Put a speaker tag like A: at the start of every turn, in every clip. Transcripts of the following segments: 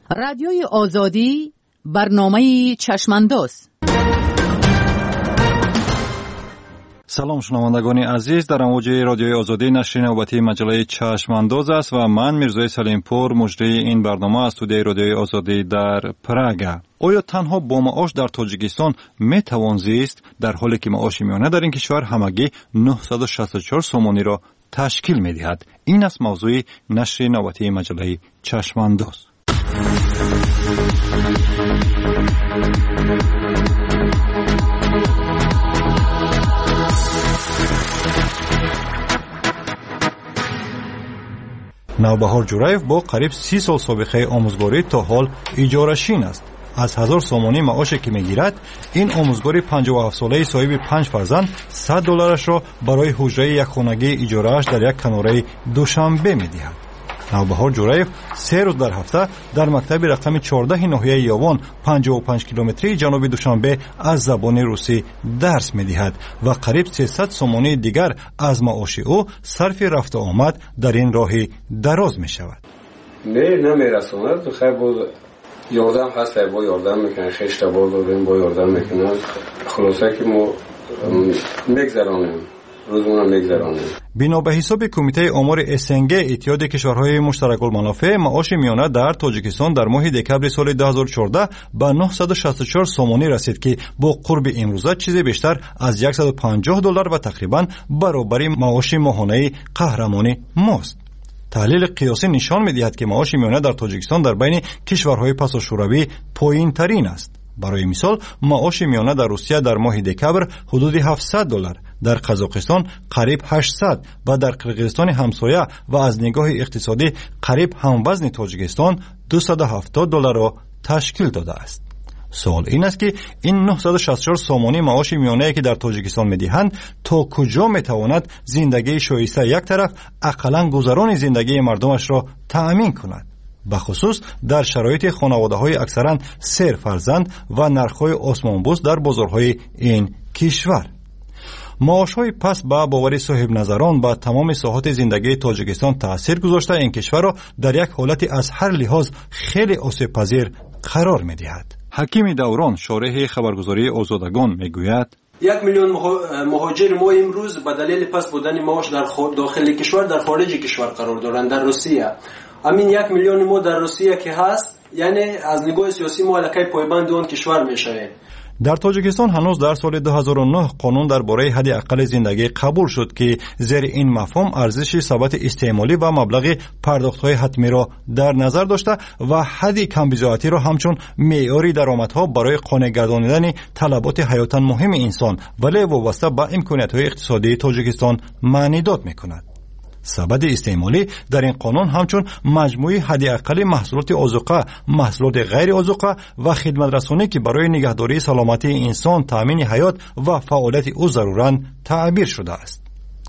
A: رادیوی آزادی، برنامه چشمانداز.
B: سلام شنوندگان عزیز، در امواج رادیوی آزادی نشر نوبتی مجله چشمانداز است و من میرزای سلیمپور مجری این برنامه از استودیوی رادیوی آزادی در پراگ. آیا تنها با معاش در تاجیکستان می توان زیست در حالی که معاش میانه در این کشور همگی 964 سومانی را تشکیل می دهد؟ این است موضوع نشر نوبتی مجله چشمانداز. نوبهار جوریف با قریب 30 سال سابقه آموزگاری تا حال اجاره‌شین است. از 1000 سومانی معاشی که میگیرد، این آموزگاری 57 ساله صاحب 5 فرزند $100 را برای حجره یک خانگی اجاره‌اش در یک کناره دوشنبه میدهد. نوبهار جوریف 3 روز در هفته در مکتب رقم 14 ناحیه یاوان 55 کیلومتری جنوب دوشنبه از زبان روسی درس می‌دهد و قریب 300 سومانی دیگر از معاش او صرف رفت و آمد در این راه دراز می‌شود.
C: نمی‌رساند. خیر بود یاردم هست، با یاردم میکنن، خشت با دادیم با یاردم میکنن. خلاصه که ما میگذرانیم روزمون میگذرانیم.
B: بنا به حساب کمیته آمار اسنگ اتحاد کشورهای مشترک المنافع، معاش میانه در تاجیکستان در ماه دکبر سال 2014 به 964 سومانی رسید که با قرب امروزه چیزی بیشتر از $150 و تقریبا برابر معاش ماهانه قهرمان ماست. تحلیل قیاسی نشان می‌دهد که معاش میانه در تاجیکستان در بین کشورهای پساشوروی پایین‌ترین است. برای مثال معاش میانه در روسیه در ماه دکبر حدود $700، در قزاقستان قریب 800 و در قرقیزستان همسایه و از نگاه اقتصادی قریب هموزن تاجیکستان $270 را تشکیل داده است. سوال این است که این 964 سومانی معاش میانه‌ای که در تاجیکستان می‌دهند تا کجا می‌تواند زندگی شایسته یک طرف اقلاً گذران زندگی مردمش را تأمین کند، بخصوص در شرایط خانواده‌های اکثراً 3 فرزند و نرخ‌های آسمانبوس در بازارهای این کشور. معاش‌های پس به باور صاحب نظران با تمام ساحات زندگی تاجیکستان تأثیر گذاشته این کشور را در یک حالت از هر لحاظ خیلی آسیب‌پذیر قرار می‌دهد. حکیم دوران شارح خبرگزاری آزادگان میگوید
D: 1 میلیون مهاجر ما امروز به دلیل پس بودن معاش در داخل کشور در خارج کشور قرار دارند. در روسیه همین 1 میلیون ما در روسیه که هست، یعنی از نگاه سیاسی ما لکه پایبند آن کشور میشویم.
B: در تاجیکستان هنوز در سال 2009 قانون درباره حد اقل زندگی قبول شد که زیر این مفهوم ارزش ثابت استعمالی و مبلغ پرداخت‌های حتمی را در نظر داشته و حد کمبزاعتی را همچون معیار درآمدها برای قانع گردانیدن طلبات حیاتاً مهم انسان ولی وابسته به امکانات‌های اقتصادی تاجیکستان معنی داد می‌کند. سبد استعمالی در این قانون همچون مجموعی حداقل محصولات آذوقه، محصولات غیر آذوقه و خدمت رسانی که برای نگهداری سلامتی انسان، تامین حیات و فعالیت او ضرورند تعبیر شده است.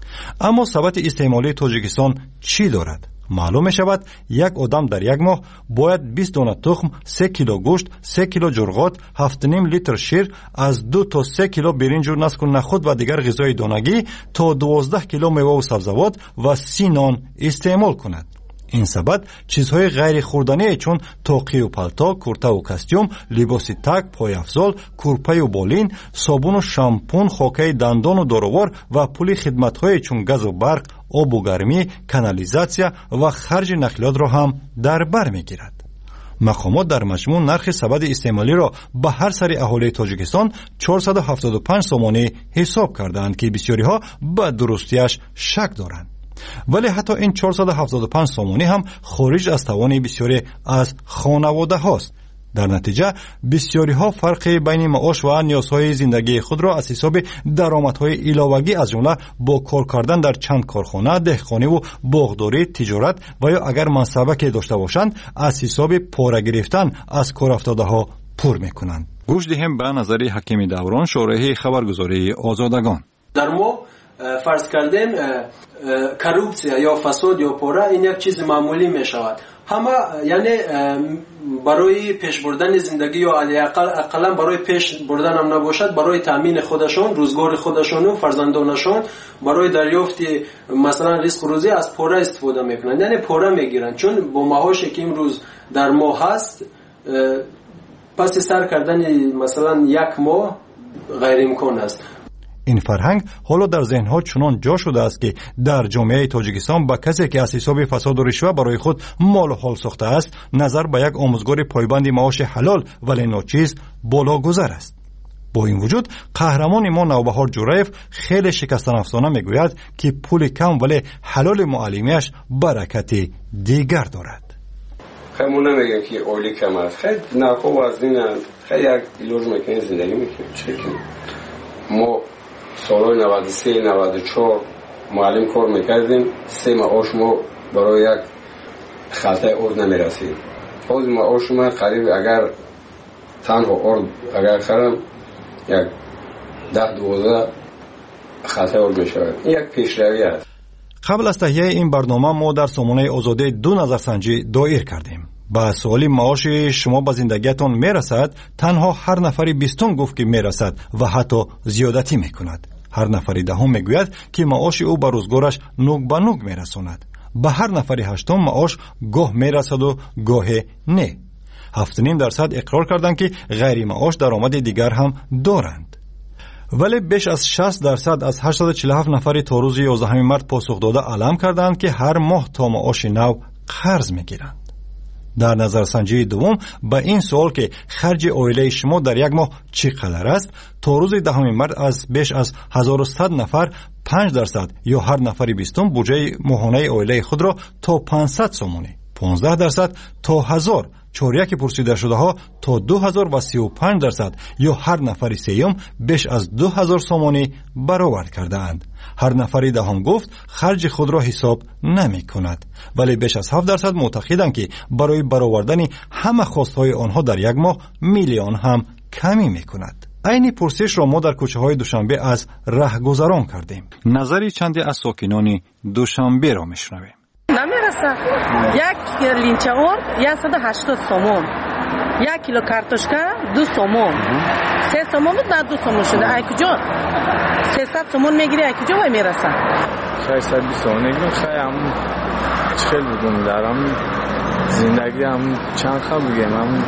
B: اما سبد استعمالی تاجیکستان چی دارد؟ معلوم می شود یک آدم در یک ماه باید 20 دانه تخم، 3 کیلو گوشت، 3 کیلو جرغات، 7.5 لیتر شیر، از 2 تا 3 کیلو برنج و نسک و نخود و دیگر غذای دانگی تا 12 کیلو میوه و سبزیجات و 30 نان استعمال کند. این سبد چیزهای غیر خوردنی چون توقی و پالتو، کرته و کاستیوم، لباس تک، پای افزال، کورپه و بالین، صابون و شامپون، خاکه دندان و داروار و پول خدمت‌های چون گاز و برق، آب و گرمی، کانالیزاسیا و خرج نقلیات را هم در بر می‌گیرد. مقامات در مجموع نرخ سبد استعمالی را به هر سر اهالی تاجیکستان 475 سومانی حساب کردند که بسیاری‌ها به درستیش شک دارند. ولی حتی این 475 سومانی هم خارج از توان بسیاری از خانواده هاست. در نتیجه بسیاری ها فرق بین معاش و نیازهای زندگی خود را از حساب درآمدهای علاوه‌ای از جمله با کار کردن در چند کارخانه، دهقانی و باغداری، تجارت و یا اگر منصبه که داشته باشند از حساب پاره گرفتن از کار افتاده ها پر میکنند. گوش دهیم به نظر حکیم دوران شارح خبرگزاری آزادگان.
D: در ما فرض کردیم کروپسیا یا فساد یا پاره این یک چیز معمولی می شود. همه یعنی برای پیش بردن زندگی یا اقلا برای پیش بردن هم نباشد، برای تامین خودشون، روزگار خودشون و فرزندانشون، برای دریافت مثلا رزق روزی از پوره استفاده میکنن، یعنی پوره میگیرن، چون با معاشی که امروز در ماه هست پس سر کردن مثلا یک ماه غیر امکان است.
B: این فرهنگ حالا در ذهنها چنان جا شده است که در جامعه تاجیکستان با کسی که از حساب فساد و رشوه برای خود مال و حال ساخته است نظر به یک آموزگار پایبند معاش حلال ولی ناچیز بالا گذر است. با این وجود قهرمان ما نوبهار جوریف خیلی شکستن افسانه میگوید که پول کم ولی حلال معلمیش برکت دیگر دارد.
C: خیلی نمیگن که اولی کم است، خیلی نرخو وزنین، خیلی یک لوج میکنین زندگی میکنین. چکن ما سالهای 93 94 معلم کار میکردیم، 3 معاش ما برای یک خلطه ارد نمیرسید. باز معاش ما قریب اگر تنها ارد اگر خرم یک 10-12 خلطه ارد میشود. این یک پیشروی است.
B: قبل از تهیه این برنامه ما در سامانه آزادی 2 نظرسنجی دایر کردیم. با سوالی معاش شما به زندگیتان میرسد؟ تنها هر نفری 20 گفت که میرسد و حتی زیادتی میکند. هر نفری 10 میگوید که معاش او به روزگارش نوک به نوک میرساند. به هر نفری 8 معاش گاه میرسد و گاه نه. 7.5% اقرار کردند که غیر معاش درآمد دیگر هم دارند. ولی بیش از 60% از 847 نفری تا روز 11 مارس پاسخ داده اعلام کردند که هر ماه تا معاش نو قرض میگیرند. در نظرسنجی دوم به این سوال که خرج عائله شما در یک ماه چقدر است، تا روز 10 مارس از بیش از 1100 نفر 5% یا هر نفری 20 بودجه ماهانه عائله خود را تا 500 سومانی، 15% تا 1000، چوریک پرسیده شده ها تا 2000 و 35% یا هر نفری سیوم بیش از 2000 سومانی برآورد کرده اند. هر نفری 10 گفت خرج خود را حساب نمی کند، ولی بیش از 7% معتقدند که برای برآوردن همه خواستهای آنها در یک ماه میلیون هم کمی می کند. این پرسش را ما در کوچه های دوشنبه از رهگذران کردیم. نظری چندی از ساکنان دوشنبه را میشنویم.
E: نمیرسه. یک لینچه ارد 180 سومون، 1 کیلو کارتوشکا 2 سومون، 3 سومون بود بعد 2 سومون شده. ای کجا 300 سومون میگیری، ای کجا وای میرسه؟ 620 سومون میگیرم. خیلی هم خیلی بودم دارم زندگی هم چند خب بگیم هم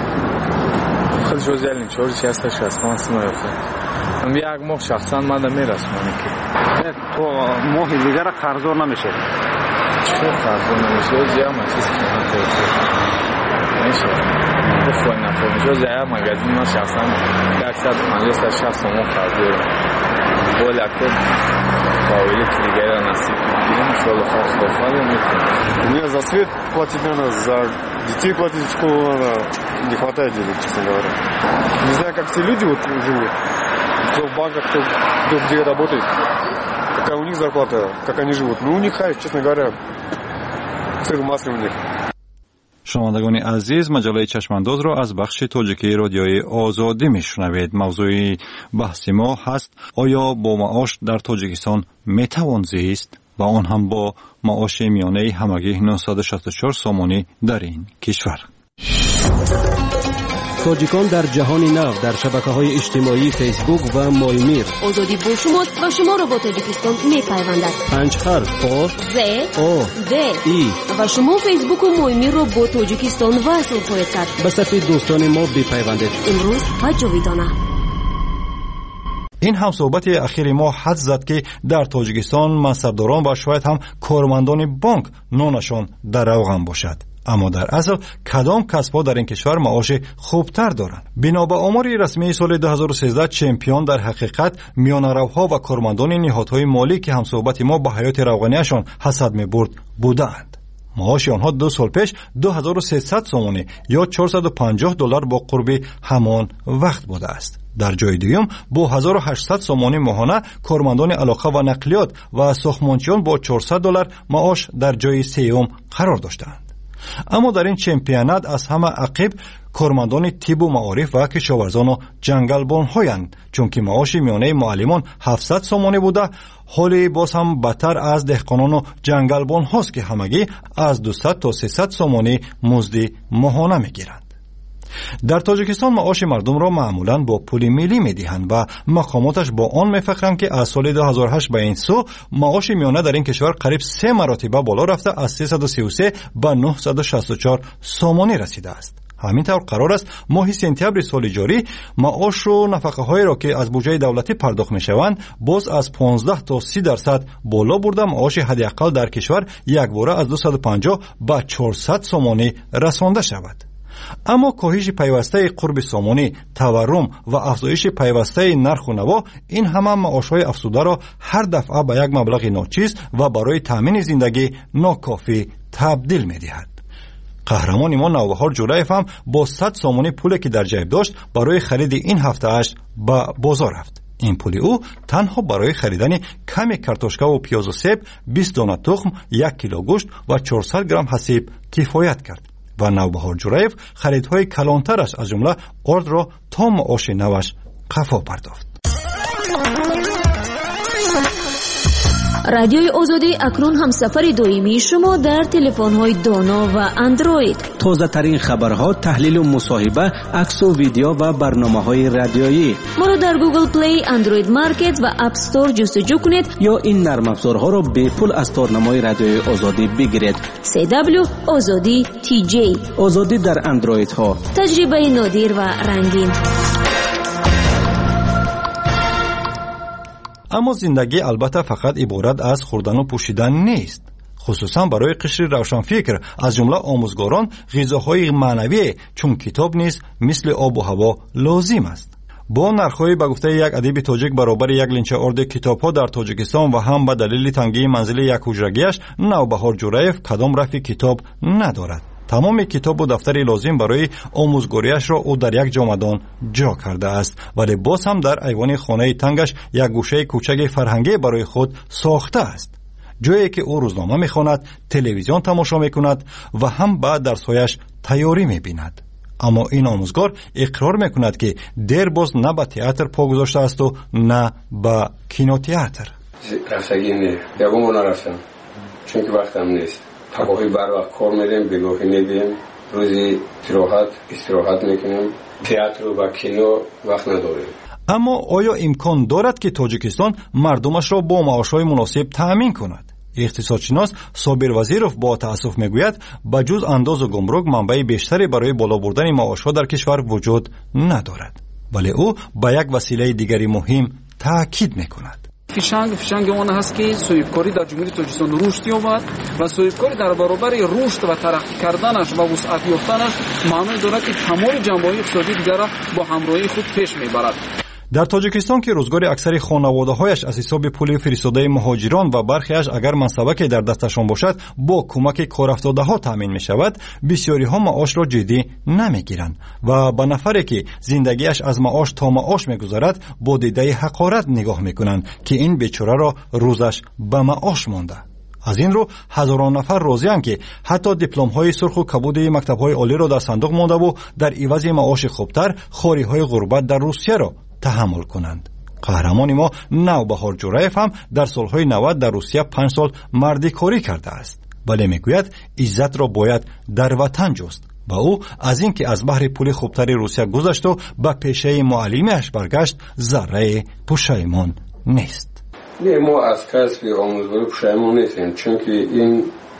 E: خیلی جزئی لینچه ارد 665 سومون هم یک ماه شخصا من میرسونم که
F: تو ماه دیگر قرضدار نمیشه.
E: چه قرضدار نمیشه؟ زیاد مسیز کنم نمیشه. بخواه نفرم جو زیاد مگزین ما شخصا 150-160 سومون قرضدارم. بول اکتر قابلی که دیگر را نصیب بگیریم شغل خاص دفعه میکنم.
F: Мне за свет платить не надо, за детей платить в школу надо, не хватает денег, честно говоря. Не знаю, как все люди вот живут, кто в банках, кто где работает, какая у них зарплата, как они живут. Ну, у них хайп, честно говоря, сыр в масле у них.
B: شنوندگان عزیز، مجله چشمانداز را از بخش تاجیکی رادیوی آزادی میشنوید. موضوع بحث ما هست آیا با معاش در تاجیکستان میتوان زیست و آن هم با معاش میانه همگی 964 سومانی در این کشور.
G: تاجیکان در جهان نو در شبکه‌های اجتماعی فیسبوک و مایمیر.
H: آزادی با شماست و شما را با تاجیکستان می‌پیوندد.
G: 5 حرف آ
H: ز
G: او
H: د
G: ای
H: و شما فیسبوک و مایمیر را با تاجیکستان وصل خواهید کرد.
G: به صفحه دوستان ما بپیوندید.
H: امروز و جاویدانه.
B: این هم صحبت اخیر ما حد زد که در تاجیکستان منصبداران و شاید هم کارمندان بانک نونشان در روغن باشد. اما در اصل کدام کسب‌ها در این کشور معاش خوبتر دارند؟ بنا به آمار رسمی سال 2013 چمپیون در حقیقت میانه‌روها و کارمندان نهادهای مالی که هم صحبت ما با حیات روغنیشان حسد می‌برد بودند. معاش آنها 2 سال پیش 2300 سومانی یا $450 با قرب همان وقت بوده است. در جای دوم با 1800 سومانی ماهانه کارمندان علاقه و نقلیات و ساختمانچیان با $400 معاش در جای سوم قرار داشتند. اما در این چمپیونات از همه عقب کارمندان طب و معارف و کشاورزان و جنگلبان‌هایند، چون که معاش میانه معلمان 700 سومانی بوده، حالی باز هم بدتر از دهقانان و جنگلبان هاست که همگی از 200 تا 300 سومانی مزد ماهانه میگیرند. در تاجیکستان معاش مردم را معمولاً با پول ملی میدهند و مقاماتش با آن میفخرند که از سال 2008 به این سو معاش میانه در این کشور قریب 3 مراتبه بالا رفته، از 333 به 964 سومانی رسیده است. همینطور قرار است ماه سپتامبر سال جاری معاش و نفقه هایی را که از بودجه دولتی پرداخت می شوند باز از 15 تا 30% بالا برده معاش حداقل در کشور یک باره از 250 به 400 سومانی رسانده شود. اما کاهش پیوسته قرب سومانی، تورم و افزایش پیوسته نرخ و نوا، این همه معاش‌های افزوده را هر دفعه به یک مبلغ ناچیز و برای تامین زندگی ناکافی تبدیل می‌دهد. قهرمان ما نوبهار جورایف هم با 100 سومانی پولی که در جیب داشت برای خرید این هفته‌اش به بازار رفت. این پول او تنها برای خریدن کمی کارتوشکا و پیاز و سیب، 20 دانه تخم، 1 کیلو گوشت و 400 گرم حسیب کفایت کرد. و نوبهار جورایف خریدهای کلانترش از جمله قرد را تا معاش نوش قفا پرداخت.
H: رادیوی آزادی اکنون هم سفر دائمی شما در تلفن‌های دانا و اندروید.
G: تازه ترین خبرها، تحلیل و مصاحبه، عکس و ویدیو و برنامه‌های رادیویی.
H: ما را در گوگل پلی، اندروید مارکت و اپ استور جستجو کنید
G: یا این نرم افزارها را به پول از تارنمای رادیوی آزادی بگیرید.
H: CW آزادی TJ.
G: آزادی در اندروید ها.
H: تجربه نادر و رنگین.
B: اما زندگی البته فقط عبارت از خوردن و پوشیدن نیست. خصوصا برای قشر روشنفکر از جمله آموزگاران غذاهای معنوی چون کتاب نیز مثل آب و هوا لازم است. با نرخ‌های به گفته یک ادیب تاجیک برابر یک لینچه ارد کتاب‌ها در تاجیکستان و هم به دلیل تنگی منزل یک حجرگیش، نوبهار جورایف کدام رفی کتاب ندارد. تمام کتاب و دفتر لازم برای آموزگاریش را او در یک جامدان جا کرده است، ولی باز هم در ایوان خانه تنگش یک گوشه کوچک فرهنگی برای خود ساخته است، جایی که او روزنامه میخواند، تلویزیون تماشا میکند و هم بعد درس‌هایش تیاری میبیند. اما این آموزگار اقرار میکند که دیر باز نه به تئاتر پا گذاشته است و نه به کینوتئاتر.
C: رفتگی نه، دوم نرفتم چون که وقتم نیست. تقاهی بر وقت کار میدیم، بگاهی میدیم، روزی استراحت میکنیم، تئاتر و کینو وقت نداریم.
B: اما آیا امکان دارد که تاجیکستان مردمش را با معاش‌های مناسب تأمین کند؟ اقتصادشناس صابر وزیرов با تأسف میگوید بجز انداز و گمرک منبع بیشتری برای بالا بردن معاش‌ها در کشور وجود ندارد، ولی او با یک وسیله دیگری مهم تاکید میکند.
I: فیشنگ آن هست که صاحبکاری در جمهوری تاجیکستان رشد یابد و صاحبکاری در برابر رشد و ترقی کردنش و وسعت یافتنش معنی دارد که تمام جنبه‌های اقتصادی دیگر را با همراهی خود پیش میبرد.
B: در تاجیکستان که روزگار اکثر خانواده‌هایش از حساب پول فرستاده مهاجران و برخیش اگر منصبی در دستشان باشد با کمک کارافتاده‌ها تامین می‌شود، بسیاری‌ها معاش را جدی نمی‌گیرند و به نفری که زندگیش از معاش تا معاش می‌گذرد با دیده حقارت نگاه می‌کنند که این بیچاره را روزش به معاش مانده. از این رو هزاران نفر راضی‌اند که حتی دیپلم‌های سرخ و کبود مکتب‌های عالی را در صندوق مانده و در عوض معاش خوبتر خواری‌های غربت در روسیه را تحمل کنند. قهرمان ما نوبهار جورایف هم در سالهای 90 در روسیه 5 سال مردی کاری کرده است، ولی میگوید عزت را باید در وطن جست و او از این که از بحر پول خوبتر روسیه گذشت و به پیشه معلمیش برگشت ذره پشیمان نیست.
C: نه، ما از کسب آموزگاری پشیمان نیستیم، چون که این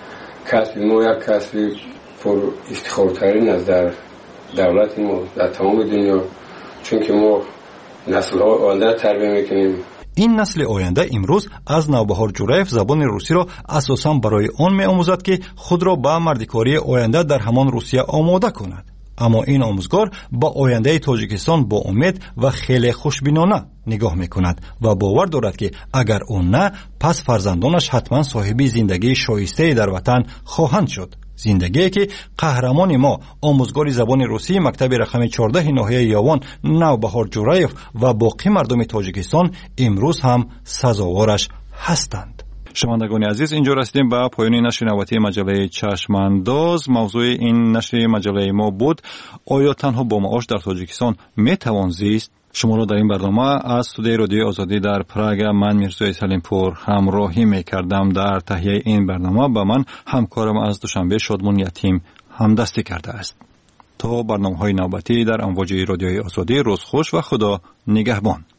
C: کسب ما یک کسب پر افتخارترین است در دولت ما در تمام دنیا، چون که ما نسل آینده تربیت میکنیم.
B: این نسل آینده امروز از نوبهار جورایف زبان روسی را اساساً برای آن می‌آموزد که خود را به مردکاری آینده در همان روسیه آماده کند. اما این آموزگار با آینده تاجیکستان با امید و خیلی خوشبینانه نگاه میکند و باور دارد که اگر اون نه پس فرزندانش حتما صاحب زندگی شایسته در وطن خواهند شد. زندگی که قهرمان ما آموزگار زبان روسی مکتب رقم 14 ناحیه یاوان نوبهار جورایف و باقی مردم تاجیکستان امروز هم سزاوارش هستند. شنوندگان عزیز، اینجا رسیدیم به پایان نشر نوبتی مجله چشمانداز. موضوع این نشر مجله ما بود: آیا تنها با معاش در تاجیکستان میتوان زیست؟ شما را در این برنامه از استودیوی رادیوی آزادی در پراگ من میرزا سلیمپور همراهی میکردم. در تهیه این برنامه به من همکارم از دوشنبه شادمان یتیم همدستی کرده است. تا برنامه‌های نوبتی در امواج رادیوی آزادی، روز خوش و خدا نگهبان.